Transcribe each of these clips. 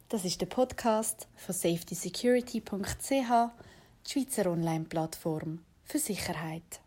Das ist der Podcast von safetysecurity.ch, die Schweizer Online-Plattform für Sicherheit.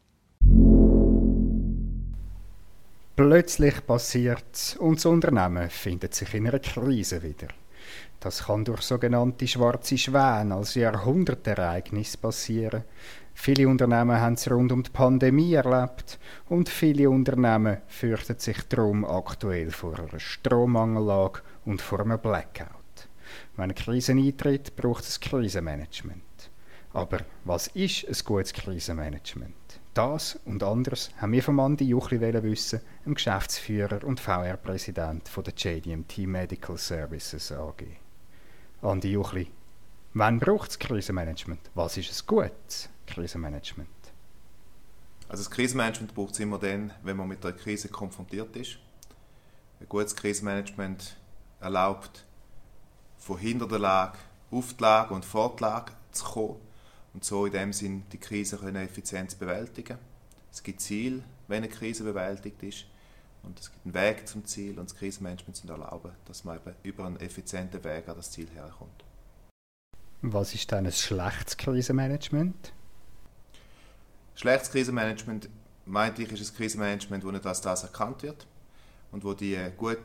Plötzlich passiert und das Unternehmen findet sich in einer Krise wieder. Das kann durch sogenannte schwarze Schwäne als Jahrhundertereignis passieren. Viele Unternehmen haben es rund um die Pandemie erlebt und viele Unternehmen fürchten sich darum aktuell vor einer Strommangellage und vor einem Blackout. Wenn eine Krise eintritt, braucht es Krisenmanagement. Aber was ist ein gutes Krisenmanagement? Das und anderes haben wir von Andi Juchli wissen, dem Geschäftsführer und VR-Präsident der JDMT Medical Services AG. Andi Juchli, wann braucht es Krisenmanagement? Was ist ein gutes Krisenmanagement? Also das Krisenmanagement braucht es immer dann, wenn man mit einer Krise konfrontiert ist. Ein gutes Krisenmanagement erlaubt, von hinter der Lage auf die Lage und vor die Lage zu kommen und so in dem Sinn die Krise effizient bewältigen. Es gibt Ziele, wenn eine Krise bewältigt ist, und es gibt einen Weg zum Ziel, und das Krisenmanagement soll erlauben, dass man eben über einen effizienten Weg an das Ziel herkommt. Was ist dann ein schlechtes Krisenmanagement? Schlechtes Krisenmanagement, meinte ich, ist ein Krisenmanagement, wo nicht als das erkannt wird und wo die gut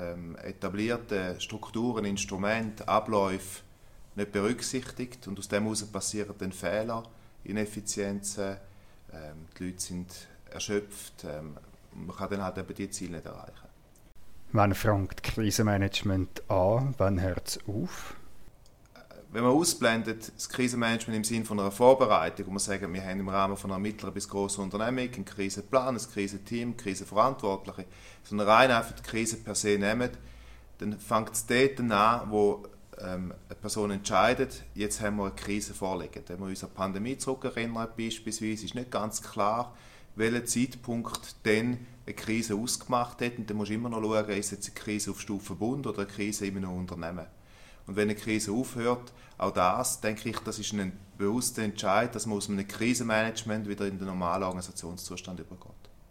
etablierten Strukturen, Instrumente, Abläufe nicht berücksichtigt, und aus dem heraus passieren dann Fehler, Ineffizienzen, die Leute sind erschöpft, man kann dann halt eben die Ziele nicht erreichen. Wann fängt Krisenmanagement an, wann hört es auf? Wenn man ausblendet, das Krisenmanagement im Sinne von einer Vorbereitung, wo man sagt, wir haben im Rahmen von einer mittleren bis grossen Unternehmung einen Krisenplan, ein Krisenteam, Krisenverantwortliche, sondern rein einfach die Krise per se nehmen, dann fängt es dort an, wo eine Person entscheidet, jetzt haben wir eine Krise vorliegen. Wenn wir uns an die Pandemie zurückerinnern, beispielsweise, ist nicht ganz klar, welcher Zeitpunkt dann eine Krise ausgemacht hat. Und dann musst du immer noch schauen, ist jetzt eine Krise auf Stufe Bund oder eine Krise in einem Unternehmen. Und wenn eine Krise aufhört, auch das, denke ich, das ist ein bewusster Entscheid, dass man aus einem Krisenmanagement wieder in den normalen Organisationszustand übergeht.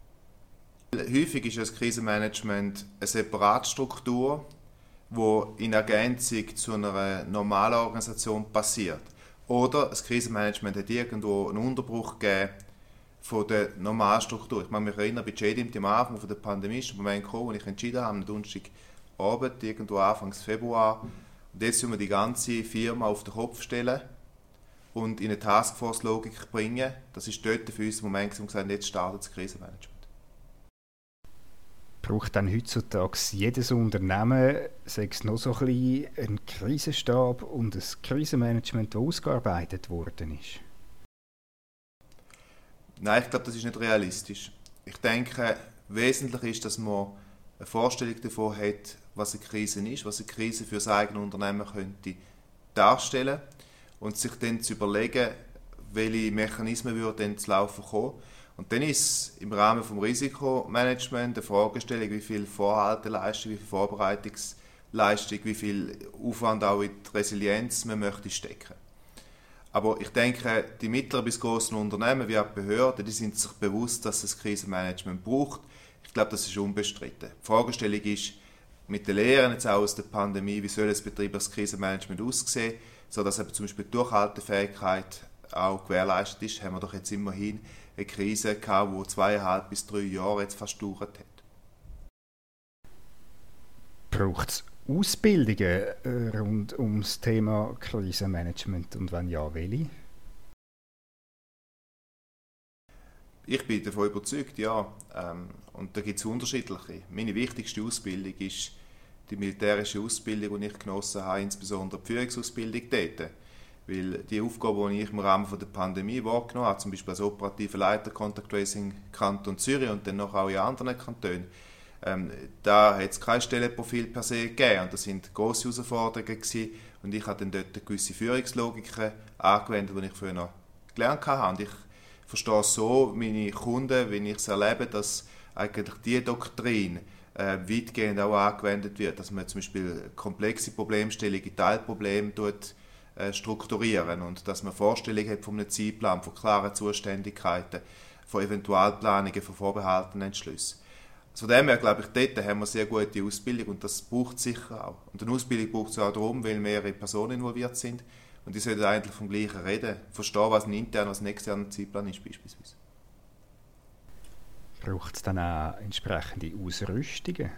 Häufig ist das Krisenmanagement eine Separatstruktur, die in Ergänzung zu einer normalen Organisation passiert. Oder das Krisenmanagement hat irgendwo einen Unterbruch gegeben von der Normalstruktur. Ich kann mich erinnern, bei JDMT am Anfang von der Pandemie ist ein Moment gekommen, wo ich entschieden habe, am Donnerstagabend, irgendwo Anfang Februar, und jetzt müssen wir die ganze Firma auf den Kopf stellen und in eine Taskforce-Logik bringen. Das ist dort für uns der Moment, wo wir gesagt haben, jetzt startet das Krisenmanagement. Braucht dann heutzutage jedes Unternehmen, sei es noch so ein bisschen, einen Krisenstab und ein Krisenmanagement, das ausgearbeitet worden ist? Nein, ich glaube, das ist nicht realistisch. Ich denke, wesentlich ist, dass man eine Vorstellung davon hat, was eine Krise ist, was eine Krise für das eigene Unternehmen könnte darstellen und sich dann zu überlegen, welche Mechanismen würden zu laufen kommen. Und dann ist im Rahmen des Risikomanagements eine Fragestellung, wie viel Vorhalteleistung, wie viel Vorbereitungsleistung, wie viel Aufwand auch in die Resilienz man möchte stecken. Aber ich denke, die mittleren bis grossen Unternehmen wie auch die Behörden, die sind sich bewusst, dass es Krisenmanagement braucht. Ich glaube, das ist unbestritten. Die Fragestellung ist, mit den Lehren jetzt auch aus der Pandemie, wie soll ein betriebliches Krisenmanagement aussehen, sodass eben zum Beispiel die Durchhaltefähigkeit auch gewährleistet ist. Haben wir doch jetzt immerhin eine Krise gehabt, die 2,5 bis 3 Jahre jetzt fast gedauert hat. Braucht es Ausbildungen rund um das Thema Krisenmanagement, und wenn ja, welche? Ich bin davon überzeugt, ja. Und da gibt es unterschiedliche. Meine wichtigste Ausbildung ist die militärische Ausbildung, die ich genossen habe, insbesondere die Führungsausbildung dort. Weil die Aufgabe, die ich im Rahmen der Pandemie wahrgenommen habe, zum Beispiel als operativer Leiter Contact Tracing Kanton Zürich und dann noch auch in anderen Kantonen, da hat es kein Stellenprofil per se gegeben. Und das sind grosse Herausforderungen gewesen. Und ich habe dann dort gewisse Führungslogiken angewendet, die ich früher noch gelernt habe. Und ich verstehe so meine Kunden, wenn ich es erlebe, dass eigentlich diese Doktrin weitgehend auch angewendet wird, dass man zum Beispiel komplexe Problemstellungen in Teilprobleme strukturieren und dass man Vorstellungen hat von einem Zeitplan, von klaren Zuständigkeiten, von Eventualplanungen, von vorbehaltenen Entschlüssen. Von dem her, glaube ich, dort haben wir eine sehr gute Ausbildung und das braucht es sicher auch. Und eine Ausbildung braucht es auch darum, weil mehrere Personen involviert sind und die sollten eigentlich vom Gleichen reden, verstehen, was ein interner, was ein externer Zeitplan ist beispielsweise. Braucht es dann auch entsprechende Ausrüstungen?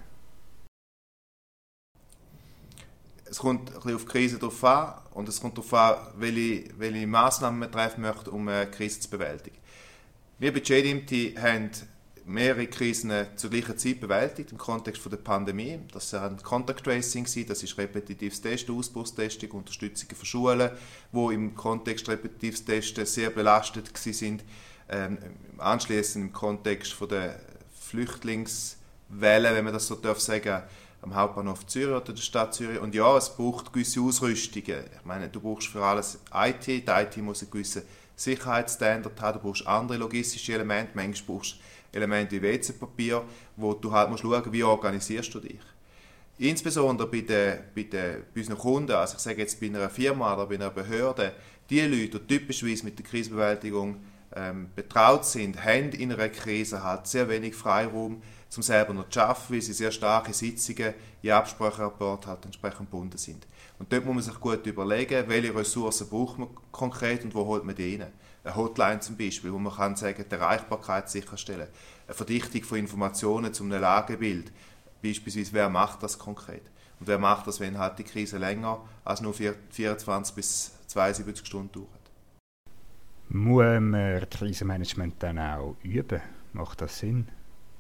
Es kommt ein bisschen auf die Krise drauf an und es kommt darauf an, welche Massnahmen man treffen möchte, um eine Krise zu bewältigen. Wir bei JDMT haben mehrere Krisen zur gleichen Zeit bewältigt im Kontext der Pandemie. Das war Contact Tracing, das ist repetitives Testen, Ausbruchstestung, Unterstützung für Schulen, die im Kontext repetitives Testen sehr belastet waren. Anschließend im Kontext der Flüchtlingswelle, wenn man das so sagen darf, am Hauptbahnhof Zürich oder der Stadt Zürich. Und ja, es braucht gewisse Ausrüstungen. Ich meine, du brauchst für alles IT. Die IT muss einen gewissen Sicherheitsstandard haben. Du brauchst andere logistische Elemente. Manchmal brauchst du Elemente wie WC-Papier, wo du halt musst schauen, wie organisierst du dich. Insbesondere bei unseren Kunden, also ich sage jetzt bei einer Firma oder bei einer Behörde, die Leute, die typischerweise mit der Krisenbewältigung betraut sind, haben in einer Krise halt sehr wenig Freiraum, um selber noch zu arbeiten, weil sie sehr starke Sitzungen in Absprachenrapport halt entsprechend gebunden sind. Und dort muss man sich gut überlegen, welche Ressourcen braucht man konkret und wo holt man die rein. Eine Hotline zum Beispiel, wo man kann sagen, die Erreichbarkeit sicherstellen, eine Verdichtung von Informationen zu einem Lagebild, beispielsweise, wer macht das konkret? Und wer macht das, wenn halt die Krise länger als nur 24 bis 72 Stunden dauert? Muss man Krisenmanagement dann auch üben? Macht das Sinn?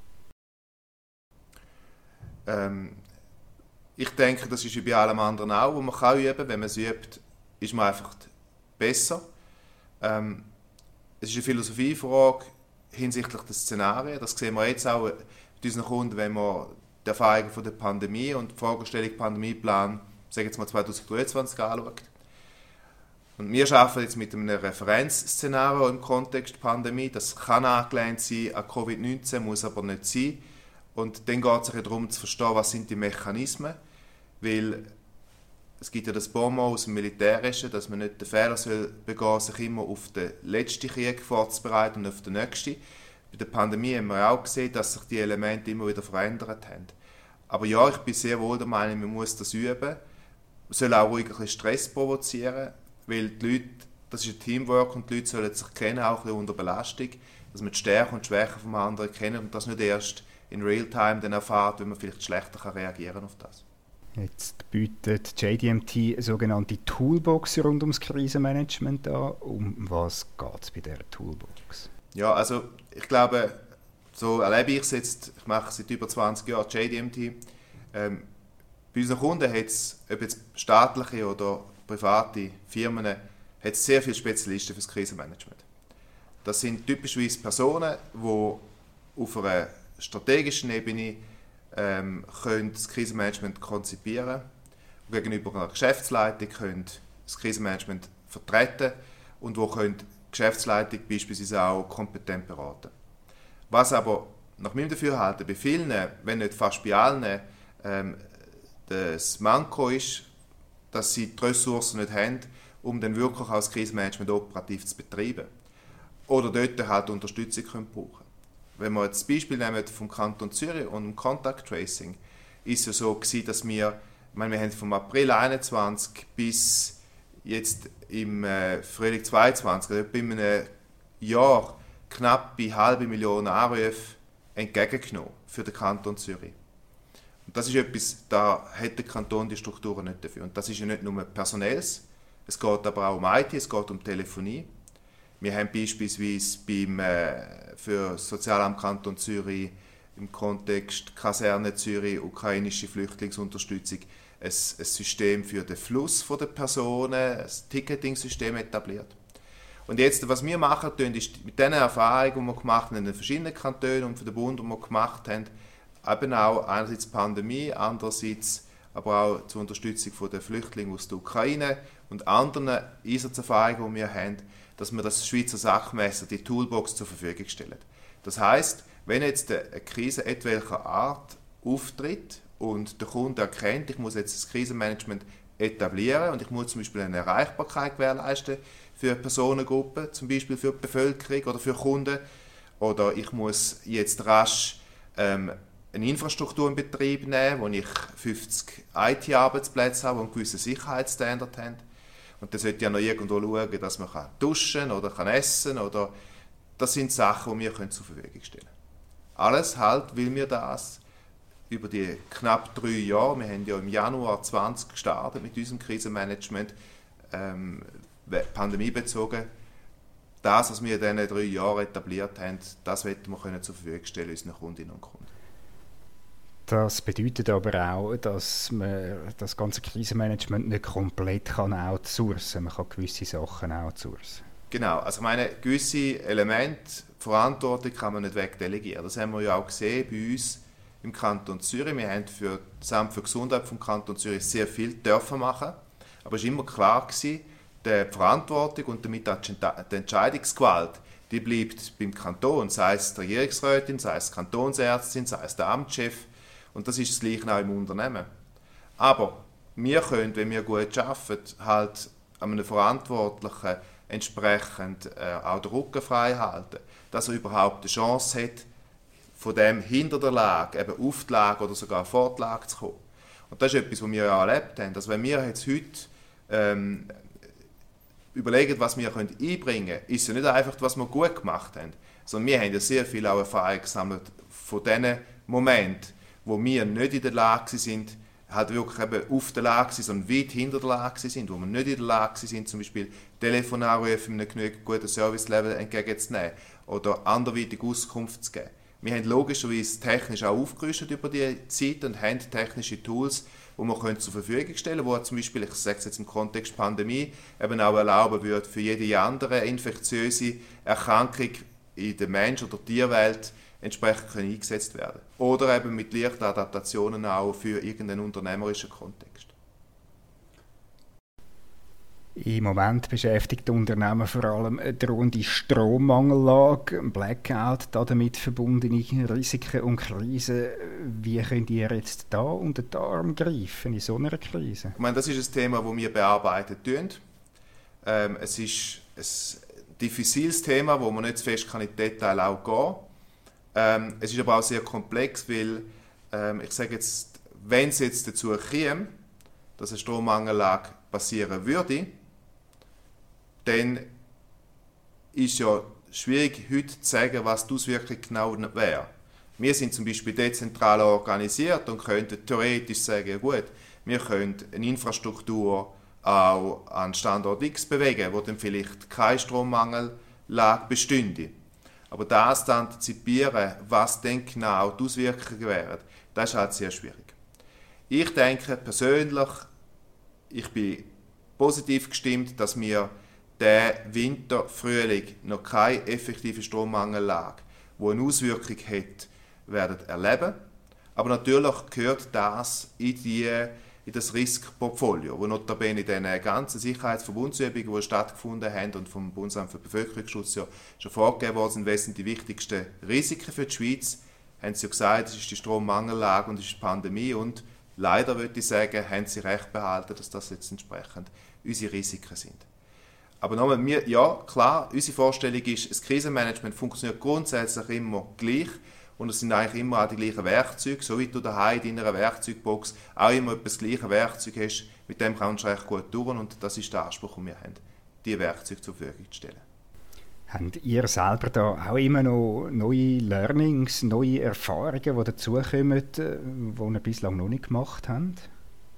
Ich denke, das ist wie bei allem anderen auch, wo man kann üben. Wenn man es übt, ist man einfach besser. Es ist eine Philosophiefrage hinsichtlich der Szenarien. Das sehen wir jetzt auch bei unseren Kunden, wenn wir die Erfahrungen von der Pandemie und die Fragestellung Pandemieplan, sagen jetzt mal 2023 anschaut. Und wir arbeiten jetzt mit einem Referenzszenario im Kontext Pandemie. Das kann angelehnt sein an Covid-19, muss aber nicht sein. Und dann geht es darum zu verstehen, was sind die Mechanismen, weil es gibt ja das Bonmot aus dem Militärischen, dass man nicht den Fehler begehen soll, sich immer auf den letzten Krieg vorzubereiten und auf den nächsten. Bei der Pandemie haben wir auch gesehen, dass sich die Elemente immer wieder verändert haben. Aber ja, ich bin sehr wohl der Meinung, man muss das üben. Man soll auch ruhig ein bisschen Stress provozieren, weil die Leute, das ist ein Teamwork und die Leute sollen sich kennen, auch ein bisschen unter Belastung, dass man die Stärken und die Schwächen vom anderen kennt und das nicht erst in Realtime dann erfahrt, wenn man vielleicht schlechter reagieren auf das. Jetzt bietet JDMT sogenannte Toolbox rund ums Krisenmanagement an. Um was geht es bei dieser Toolbox? Ja, also ich glaube, so erlebe ich es jetzt, ich mache seit über 20 Jahren JDMT. Bei unseren Kunden hat es, ob jetzt staatliche oder private Firmen, hat es sehr viele Spezialisten für das Krisenmanagement. Das sind typischerweise Personen, die auf einer strategischen Ebene können das Krisenmanagement konzipieren und gegenüber einer Geschäftsleitung können das Krisenmanagement vertreten und wo können die Geschäftsleitung beispielsweise auch kompetent beraten. Was aber nach meinem Dafürhalten bei vielen, wenn nicht fast bei allen, das Manko ist, dass sie die Ressourcen nicht haben, um dann wirklich auch das Krisenmanagement operativ zu betreiben. Oder dort halt Unterstützung können brauchen. Wenn wir jetzt das Beispiel nehmen vom Kanton Zürich und dem Contact Tracing, ist es ja so gewesen, dass wir haben vom April 2021 bis jetzt im Frühling 2022, also bei einem Jahr, knapp 500.000 Anrufe entgegengenommen für den Kanton Zürich. Und das ist etwas, da hat der Kanton die Strukturen nicht dafür. Und das ist ja nicht nur personelles, es geht aber auch um IT, es geht um Telefonie. Wir haben beispielsweise für das Sozialamt Kanton Zürich im Kontext Kaserne Zürich, ukrainische Flüchtlingsunterstützung, ein System für den Fluss der Personen, ein Ticketing-System etabliert. Und jetzt, was wir machen, ist mit diesen Erfahrungen, die wir gemacht haben in den verschiedenen Kantonen und für den Bund, die wir gemacht haben, eben auch einerseits die Pandemie, andererseits aber auch zur Unterstützung der Flüchtlinge aus der Ukraine und anderen Einsatzerfahrungen, die wir haben, dass wir das Schweizer Sachmesser, die Toolbox zur Verfügung stellen. Das heisst, wenn jetzt eine Krise etwelcher Art auftritt und der Kunde erkennt, ich muss jetzt das Krisenmanagement etablieren und ich muss zum Beispiel eine Erreichbarkeit gewährleisten für Personengruppen, zum Beispiel für die Bevölkerung oder für Kunden, oder ich muss jetzt rasch eine eine Infrastruktur in Betrieb nehmen, wo ich 50 IT-Arbeitsplätze habe, die einen gewissen Sicherheitsstandard haben. Und dann sollte ich ja noch irgendwo schauen, dass man duschen oder essen kann. Oder das sind Sachen, die wir zur Verfügung stellen können. Alles halt, weil wir das über die knapp 3 Jahre, wir haben ja im Januar 2020 gestartet mit unserem Krisenmanagement, pandemiebezogen, das, was wir in diesen 3 Jahren etabliert haben, das wollen wir zur Verfügung stellen unseren Kundinnen und Kunden. Das bedeutet aber auch, dass man das ganze Krisenmanagement nicht komplett outsourcen kann. Man kann gewisse Sachen outsourcen. Genau, also ich meine, gewisse Elemente, Verantwortung kann man nicht wegdelegieren. Das haben wir ja auch gesehen bei uns im Kanton Zürich. Wir haben für das Amt für Gesundheit vom Kanton Zürich sehr viel dürfen machen. Aber es war immer klar gewesen, die Verantwortung und damit auch die Entscheidungsgewalt, die bleibt beim Kanton, sei es die Regierungsrätin, sei es die Kantonsärztin, sei es der Amtschef. Und das ist das Gleiche auch im Unternehmen. Aber wir können, wenn wir gut arbeiten, halt einem Verantwortlichen entsprechend auch den Rücken frei halten, dass er überhaupt eine Chance hat, von dem hinter der Lage, eben auf die Lage oder sogar vor die Lage zu kommen. Und das ist etwas, was wir ja erlebt haben. Also wenn wir jetzt heute überlegen, was wir einbringen können, ist es ja nicht einfach, was wir gut gemacht haben, sondern wir haben ja sehr viel auch Erfahrung gesammelt von diesen Momenten, wo wir nicht in der Lage sind, halt wirklich eben auf der Lage sind, sondern weit hinter der Lage sind, wo wir nicht in der Lage sind, zum Beispiel Telefonanrufe mit einem genügend guten Service-Level entgegenzunehmen oder anderweitig Auskunft zu geben. Wir haben logischerweise technisch auch aufgerüstet über die Zeit und haben technische Tools, die wir zur Verfügung stellen können, die zum Beispiel, ich sage es jetzt im Kontext Pandemie, eben auch erlauben würde, für jede andere infektiöse Erkrankung in der Mensch- oder Tierwelt entsprechend eingesetzt werden. Oder eben mit leichten Adaptationen auch für irgendeinen unternehmerischen Kontext. Im Moment beschäftigt Unternehmen vor allem eine drohende Strommangellage, ein Blackout, damit verbundene Risiken und Krisen. Wie könnt ihr jetzt da unter den Arm greifen in so einer Krise? Ich meine, das ist ein Thema, das wir bearbeiten tun. Es ist ein diffiziles Thema, wo man nicht zu fest in die Details auch gehen. Es ist aber auch sehr komplex, weil ich sage jetzt, wenn es jetzt dazu käme, dass eine Strommangellage passieren würde, dann ist es ja schwierig, heute zu sagen, was die Auswirkung genau wäre. Wir sind zum Beispiel dezentral organisiert und könnten theoretisch sagen, ja gut, wir können eine Infrastruktur auch an Standort X bewegen, wo dann vielleicht keine Strommangellage bestünde. Aber das zu antizipieren, was dann genau die Auswirkungen wären, das ist halt sehr schwierig. Ich denke persönlich, ich bin positiv gestimmt, dass wir diesen Winter, Frühling noch keine effektive Strommangellage, die eine Auswirkung hat, werden erleben. Aber natürlich gehört das in das Risikportfolio, wo notabene in den ganzen Sicherheitsverbundsübungen, die stattgefunden haben und vom Bundesamt für Bevölkerungsschutz ja schon vorgegeben worden sind, was sind die wichtigsten Risiken für die Schweiz, haben sie ja gesagt, es ist die Strommangellage und es ist die Pandemie und leider würde ich sagen, haben sie recht behalten, dass das jetzt entsprechend unsere Risiken sind. Aber nochmal, ja, klar, unsere Vorstellung ist, das Krisenmanagement funktioniert grundsätzlich immer gleich und es sind eigentlich immer auch die gleichen Werkzeuge, so wie du daheim in deiner Werkzeugbox auch immer das gleiche Werkzeug hast, mit dem kannst du recht gut durch und das ist der Anspruch, den wir haben, diese Werkzeuge zur Verfügung zu stellen. Habt ihr selber da auch immer noch neue Learnings, neue Erfahrungen, die dazukommen, die ihr bislang noch nicht gemacht habt?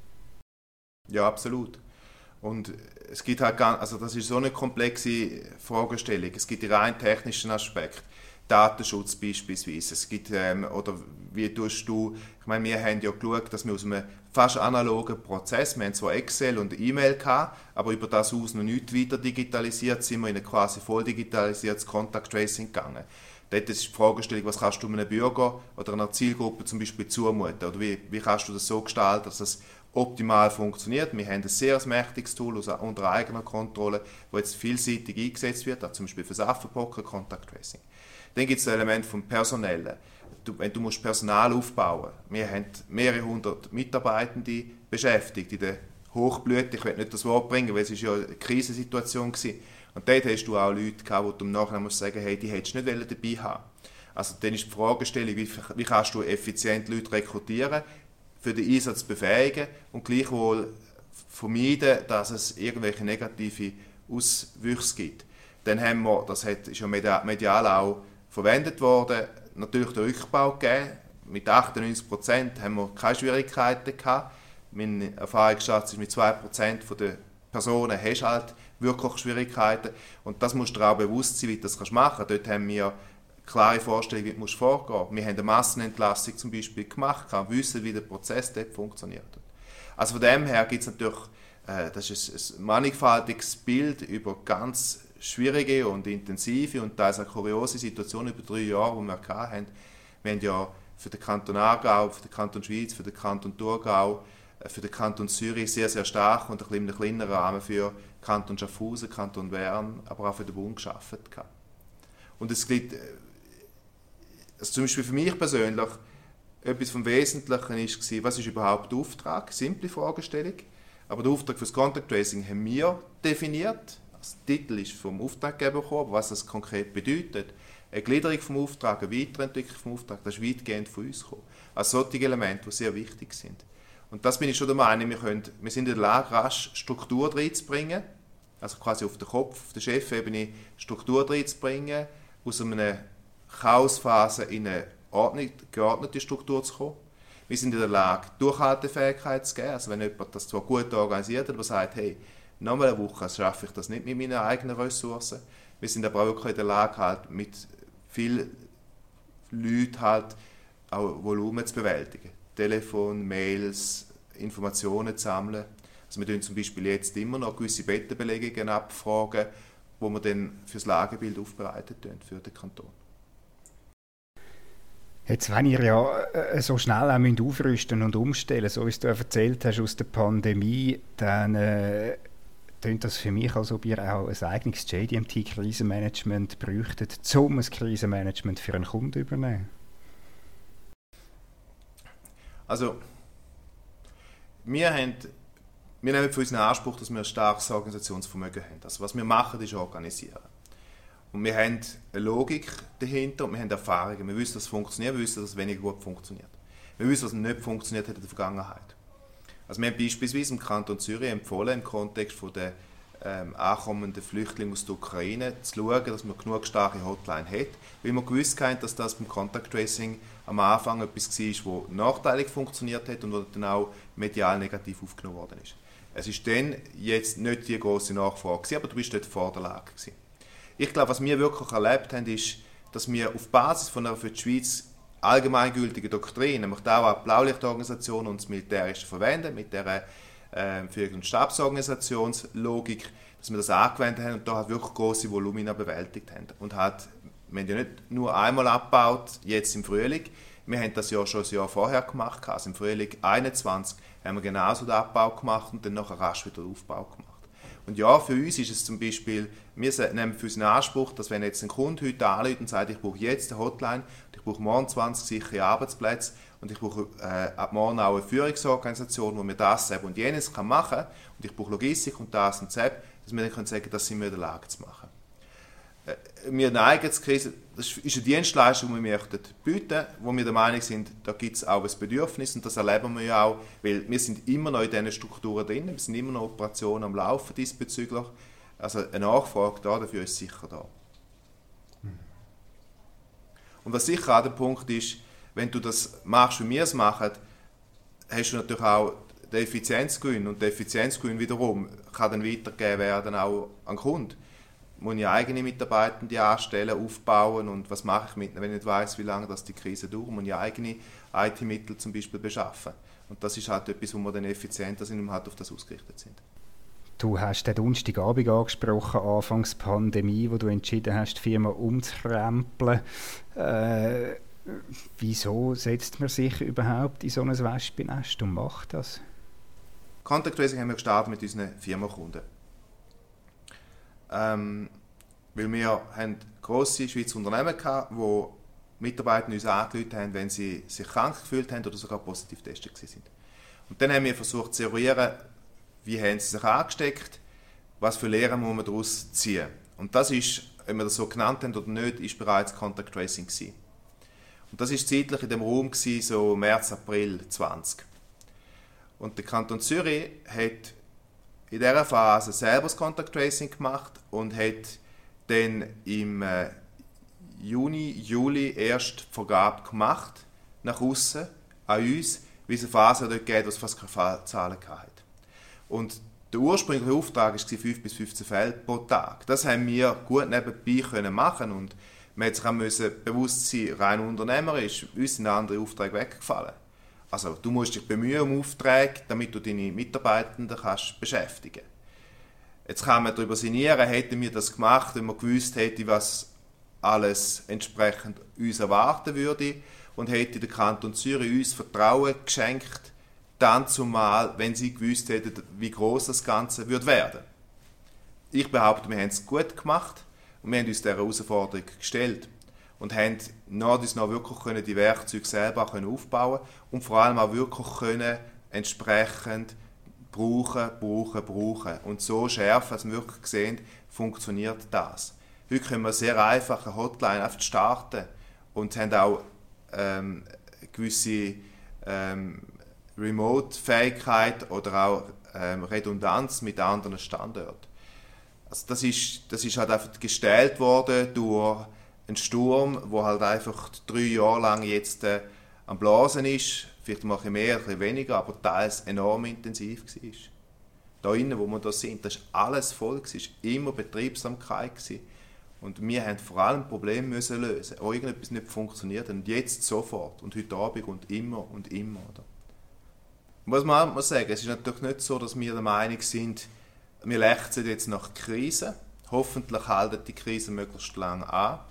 Ja, absolut. Und es gibt halt also das ist so eine komplexe Fragestellung. Es gibt den rein technischen Aspekt, Datenschutz beispielsweise. Es gibt, oder wie tust du, ich meine, wir haben ja geschaut, dass wir aus einem fast analogen Prozess, wir haben zwar Excel und E-Mail gehabt, aber über das aus noch nicht weiter digitalisiert, sind wir in ein quasi voll digitalisiertes Contact Tracing gegangen. Dort ist die Fragestellung, was kannst du einem Bürger oder einer Zielgruppe zum Beispiel zumuten? Oder wie kannst du das so gestalten, dass das optimal funktioniert. Wir haben ein sehr mächtiges Tool unter eigener Kontrolle, das jetzt vielseitig eingesetzt wird, auch zum Beispiel für das Affenpocken, Contact Tracing. Dann gibt es das Element vom Personellen. Wenn du Personal aufbauen musst, wir haben mehrere hundert Mitarbeitende beschäftigt in der Hochblüte. Ich will nicht das Wort bringen, weil es ist ja eine Krisensituation war. Und dort hast du auch Leute gehabt, wo du im Nachhinein musst sagen, hey, die hättest du nicht dabei haben. Also dann ist die Fragestellung, wie kannst du effizient Leute rekrutieren, für den Einsatz befähigen und gleichwohl vermeiden, dass es irgendwelche negative Auswüchse gibt. Dann haben wir, ist ja medial auch verwendet worden, natürlich den Rückbau gegeben. Mit 98% haben wir keine Schwierigkeiten gehabt. Mein Erfahrungsschatz ist, mit 2% der Personen hast du halt wirklich Schwierigkeiten. Und das musst du dir auch bewusst sein, wie du das machen kannst. Dort haben wir klare Vorstellungen, wie du vorgehen musst. Wir haben eine Massenentlassung zum Beispiel gemacht, wissen, wie der Prozess dort funktioniert. Also von dem her gibt es natürlich, das ist ein mannigfaltiges Bild über ganz schwierige und intensive und teils auch kuriose Situationen über 3 Jahre, die wir hatten. Wir haben ja für den Kanton Aargau, für den Kanton Schwyz, für den Kanton Thurgau, für den Kanton Zürich sehr, sehr stark und ein bisschen kleineren Rahmen für Kanton Schaffhausen, Kanton Bern, aber auch für den Bund gearbeitet. Und es gibt, also zum Beispiel für mich persönlich, etwas vom Wesentlichen war, was ist überhaupt der Auftrag? Simple Fragestellung. Aber den Auftrag für das Contact Tracing haben wir definiert. Der Titel ist vom Auftraggeber gekommen, aber was das konkret bedeutet, eine Gliederung vom Auftrag, eine Weiterentwicklung vom Auftrag, das ist weitgehend von uns gekommen. Also solche Elemente, die sehr wichtig sind. Und das bin ich schon der Meinung, wir sind in der Lage, rasch Struktur reinzubringen, also quasi auf den Kopf, auf der Chefebene Struktur reinzubringen, aus einer Chaosphase in eine geordnete Struktur zu kommen. Wir sind in der Lage, Durchhaltefähigkeit zu geben. Also wenn jemand das zwar gut organisiert hat, aber sagt, hey, nochmal eine Woche schaffe ich das nicht mit meinen eigenen Ressourcen. Wir sind aber auch wirklich in der Lage, halt mit vielen Leuten halt auch Volumen zu bewältigen. Telefon, Mails, Informationen zu sammeln. Also wir tun zum Beispiel jetzt immer noch gewisse Bettenbelegungen abfragen, wo wir dann für das Lagebild aufbereitet tun, für den Kanton. Jetzt, wenn ihr ja so schnell auch aufrüsten und umstellen müsst, so wie du erzählt hast aus der Pandemie, dann klingt das für mich, als ob ihr auch ein eigenes JDMT-Krisenmanagement bräuchtet, um ein Krisenmanagement für einen Kunden zu übernehmen. Also, wir nehmen für uns in Anspruch, dass wir ein starkes Organisationsvermögen haben. Also, was wir machen, ist organisieren. Und wir haben eine Logik dahinter und wir haben Erfahrungen. Wir wissen, dass es funktioniert, wir wissen, dass es weniger gut funktioniert. Wir wissen, was nicht funktioniert hat in der Vergangenheit. Also wir haben beispielsweise im Kanton Zürich empfohlen, im Kontext der ankommenden Flüchtlinge aus der Ukraine zu schauen, dass man genug starke Hotline hat, weil wir gewusst haben, dass das beim Contact Tracing am Anfang etwas war, das nachteilig funktioniert hat und das dann auch medial negativ aufgenommen worden ist. Es ist dann jetzt nicht die grosse Nachfrage, aber du bist dort vor der Lage gewesen. Ich glaube, was wir wirklich erlebt haben, ist, dass wir auf Basis von einer für die Schweiz allgemeingültigen Doktrin, nämlich auch die Blaulichtorganisation und das Militärische verwenden, mit der Führungs- und Stabsorganisationslogik, dass wir das angewendet haben und da halt wirklich grosse Volumina bewältigt haben. Und halt, wir haben ja nicht nur einmal abgebaut, jetzt im Frühling, wir haben das ja schon ein Jahr vorher gemacht, also im Frühling 2021 haben wir genauso den Abbau gemacht und dann nachher rasch wieder den Aufbau gemacht. Und ja, für uns ist es zum Beispiel, wir nehmen für uns in Anspruch, dass wenn jetzt ein Kunde heute anruft und sagt, ich brauche jetzt eine Hotline, und ich brauche morgen 20 sichere Arbeitsplätze und ich brauche ab morgen auch eine Führungsorganisation, wo mir das und jenes machen kann und ich brauche Logistik und das, dass wir dann können sagen, das sind wir in der Lage zu machen. Wir neigen zur Krise, das ist eine Dienstleistung, die wir bieten möchten, wo wir der Meinung sind, da gibt es auch ein Bedürfnis und das erleben wir ja auch, weil wir sind immer noch in diesen Strukturen drin, wir sind immer noch Operationen am Laufen diesbezüglich, also eine Nachfrage dafür ist sicher da. Und was sicher auch der Punkt ist, wenn du das machst, wie wir es machen, hast du natürlich auch den Effizienzgewinn und der Effizienzgewinn wiederum kann dann weitergegeben werden auch an den Kunden. Muss ich eigene Mitarbeitende anstellen, aufbauen und was mache ich mit ihnen, wenn ich nicht weiss, wie lange das die Krise dauert, muss ich eigene IT-Mittel zum Beispiel beschaffen. Und das ist halt etwas, wo wir dann effizienter sind und halt auf das ausgerichtet sind. Du hast den Donnerstagabend angesprochen, Anfangs Pandemie, wo du entschieden hast, die Firma umzukrempeln. Wieso setzt man sich überhaupt in so ein Wespennest und macht das? Contact Tracing haben wir gestartet mit unseren Firmenkunden. Weil wir haben grosse Schweizer Unternehmen hatten, wo Mitarbeiter uns angerufen haben, wenn sie sich krank gefühlt haben oder sogar positiv getestet sind. Und dann haben wir versucht zu eruieren, wie haben sie sich angesteckt, was für Lehren muss man daraus ziehen. Und das ist, ob wir das so genannt haben oder nicht, ist bereits Contact Tracing gewesen. Und das war zeitlich in dem Raum, so März, April 20. Und der Kanton Zürich hat in dieser Phase selber das Contact Tracing gemacht und hat dann im Juni, Juli erst die Vergabe gemacht, nach außen, an uns, wie es eine Phase dort geht, wo es fast keine Fallzahlen hatte. Und der ursprüngliche Auftrag war 5 bis 15 Fälle pro Tag. Das haben wir gut nebenbei machen und man hat sich auch bewusst sein, rein unternehmerisch, uns sind andere Aufträge weggefallen. Also du musst dich bemühen um Aufträge, damit du deine Mitarbeitenden kannst beschäftigen. Jetzt kann man darüber sinnieren, hätten wir das gemacht, wenn man gewusst hätte, was alles entsprechend uns erwarten würde und hätte der Kanton Zürich uns Vertrauen geschenkt, dann zumal, wenn sie gewusst hätten, wie groß das Ganze wird werden. Ich behaupte, wir haben es gut gemacht und wir haben uns dieser Herausforderung gestellt und haben uns noch wirklich die Werkzeuge selber aufbauen und vor allem auch wirklich entsprechend brauchen. Und so schärfen, dass wir wirklich sehen, funktioniert das. Heute können wir sehr einfach eine Hotline einfach starten und haben auch gewisse Remote-Fähigkeit oder auch Redundanz mit anderen Standorten. Also das ist halt einfach gestellt worden durch einen Sturm, der halt einfach 3 Jahre lang jetzt am Blasen ist, vielleicht mal ein bisschen mehr, ein bisschen weniger, aber teils enorm intensiv war. Da innen, wo wir da sind, das war alles voll, es war immer Betriebsamkeit. Und wir mussten vor allem Probleme lösen, auch irgendetwas nicht funktioniert und jetzt sofort und heute Abend und immer. Oder? Was man muss sagen, es ist natürlich nicht so, dass wir der Meinung sind, wir lechzen jetzt nach Krise. Hoffentlich halten die Krise möglichst lange an.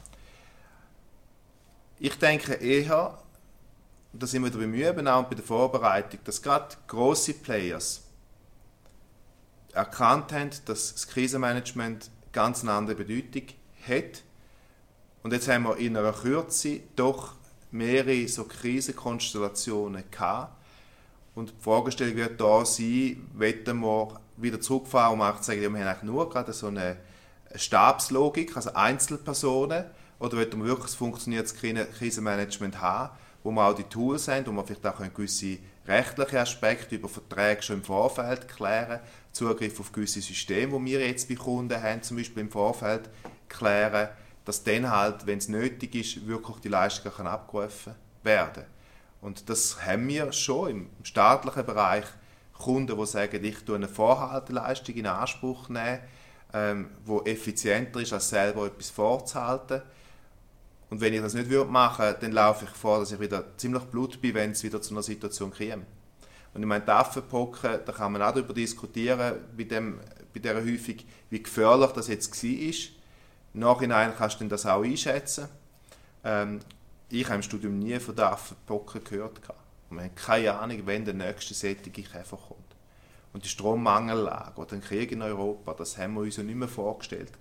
Ich denke eher, da sind wir bemüht, auch bei der Vorbereitung, dass gerade grosse Players erkannt haben, dass das Krisenmanagement ganz eine andere Bedeutung hat. Und jetzt haben wir in einer Kürze doch mehrere so Krisenkonstellationen gehabt. Und die Fragestellung wird da sein, wollen wir wieder zurückfahren und sagen, ja, wir haben eigentlich nur gerade so eine Stabslogik, also Einzelpersonen, oder wollen wir wirklich ein funktionierendes Krisenmanagement haben, wo wir auch die Tools haben, wo wir vielleicht auch gewisse rechtliche Aspekte über Verträge schon im Vorfeld klären, Zugriff auf gewisse Systeme, die wir jetzt bei Kunden haben, zum Beispiel im Vorfeld klären, dass dann halt, wenn es nötig ist, wirklich die Leistung abgerufen werden kann. Und das haben wir schon im staatlichen Bereich Kunden, die sagen, ich nehme eine Vorhalteleistung in Anspruch nehmen, die effizienter ist, als selber etwas vorzuhalten. Und wenn ich das nicht machen würde, dann laufe ich vor, dass ich wieder ziemlich blut bin, wenn es wieder zu einer Situation käme. Und ich meine, die Affenpocken, da kann man auch darüber diskutieren, bei dieser Häufung, wie gefährlich das jetzt war. Im Nachhinein kannst du das auch einschätzen. Ich habe im Studium nie von der Affenpocken gehört. Und wir haben keine Ahnung, wann der nächste sättige Käfer kommt. Und die Strommangellage oder ein Krieg in Europa, das haben wir uns ja nicht mehr vorgestellt.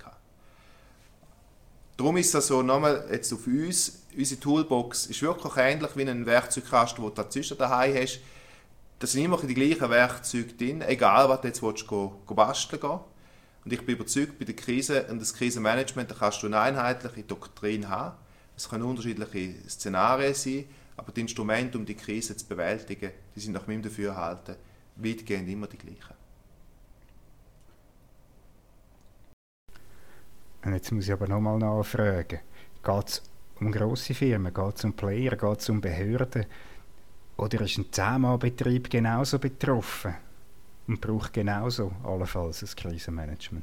Darum ist es so, nochmal jetzt auf uns, unsere Toolbox ist wirklich ähnlich wie ein Werkzeugkasten, den du dazwischen daheim hast. Da sind immer die gleichen Werkzeuge drin, egal was du jetzt basteln willst. Und ich bin überzeugt, bei der Krise und das Krisenmanagement, da kannst du eine einheitliche Doktrin haben. Es können unterschiedliche Szenarien sein, aber die Instrumente, um die Krise zu bewältigen, die sind nach meinem Dafürhalten weitgehend immer die gleichen. Und jetzt muss ich aber nochmal nachfragen, geht es um grosse Firmen, geht es um Player, geht es um Behörden oder ist ein 10-Mann-Betrieb genauso betroffen und braucht genauso allenfalls ein Krisenmanagement?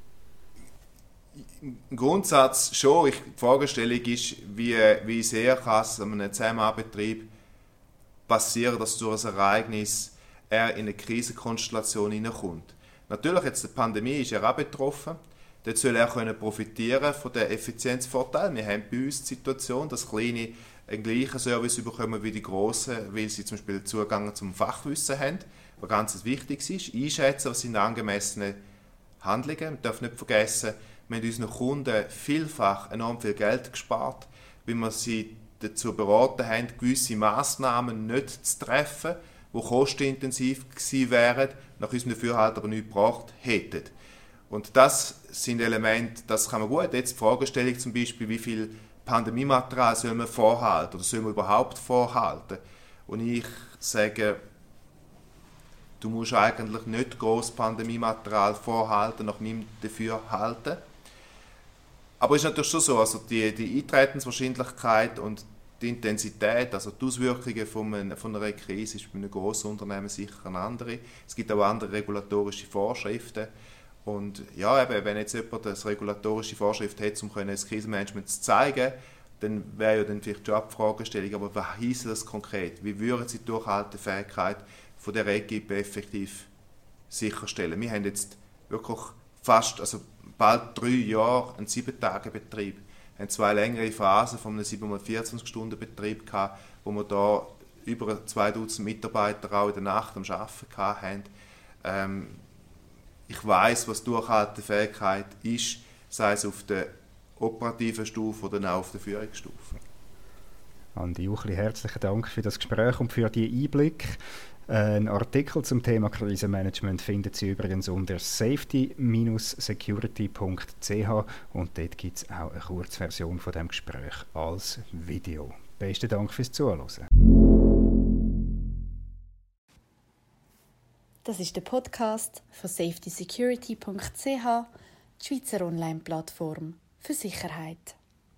Im Grundsatz schon. Die Fragestellung ist, wie sehr kann es an einem 10-Mann-Betrieb passieren, dass durch ein Ereignis er in eine Krisenkonstellation hineinkommt. Natürlich, jetzt die Pandemie ist er auch betroffen. Dort soll er profitieren von den Effizienzvorteilen. Wir haben bei uns die Situation, dass Kleine einen gleichen Service bekommen wie die Grossen, weil sie zum Beispiel Zugang zum Fachwissen haben, was ganz wichtig ist. Einschätzen, was sind angemessene Handlungen. Man darf nicht vergessen, wir haben unseren Kunden vielfach enorm viel Geld gespart, weil wir sie dazu beraten haben, gewisse Massnahmen nicht zu treffen, die kostenintensiv gewesen wären, nach unserem Dafürhalten aber nichts gebracht hätten. Und das sind Elemente, das kann man gut. Jetzt die Fragestellung zum Beispiel, wie viele Pandemiematerial soll man vorhalten oder soll man überhaupt vorhalten? Und ich sage, du musst eigentlich nicht groß Pandemiematerial vorhalten, nach meinem Dafürhalten. Aber es ist natürlich schon so, also die Eintretenswahrscheinlichkeit und die Intensität, also die Auswirkungen von einer Krise ist bei einem grossen Unternehmen sicher eine andere. Es gibt auch andere regulatorische Vorschriften. Und ja, eben, wenn jetzt jemand eine regulatorische Vorschrift hat, um das Krisenmanagement zu zeigen, dann wäre ja dann vielleicht schon die Fragestellung, aber was heisst das konkret? Wie würden Sie die Durchhaltefähigkeit von der Equipe effektiv sicherstellen? Wir haben jetzt wirklich fast, also bald 3 Jahre einen 7-Tage-Betrieb. Wir haben 2 längere Phasen von einem 7x24-Stunden-Betrieb gehabt, wo wir da über 2 Dutzend Mitarbeiter auch in der Nacht am Arbeiten hatten. Ich weiss, was Durchhaltefähigkeit ist, sei es auf der operativen Stufe oder auch auf der Führungsstufe. Andi Juchli, herzlichen Dank für das Gespräch und für die Einblick. Ein Artikel zum Thema Krisenmanagement finden Sie übrigens unter safety-security.ch und dort gibt es auch eine Kurzversion von dem Gespräch als Video. Besten Dank fürs Zuhören. Das ist der Podcast von safety-security.ch, die Schweizer Online-Plattform für Sicherheit.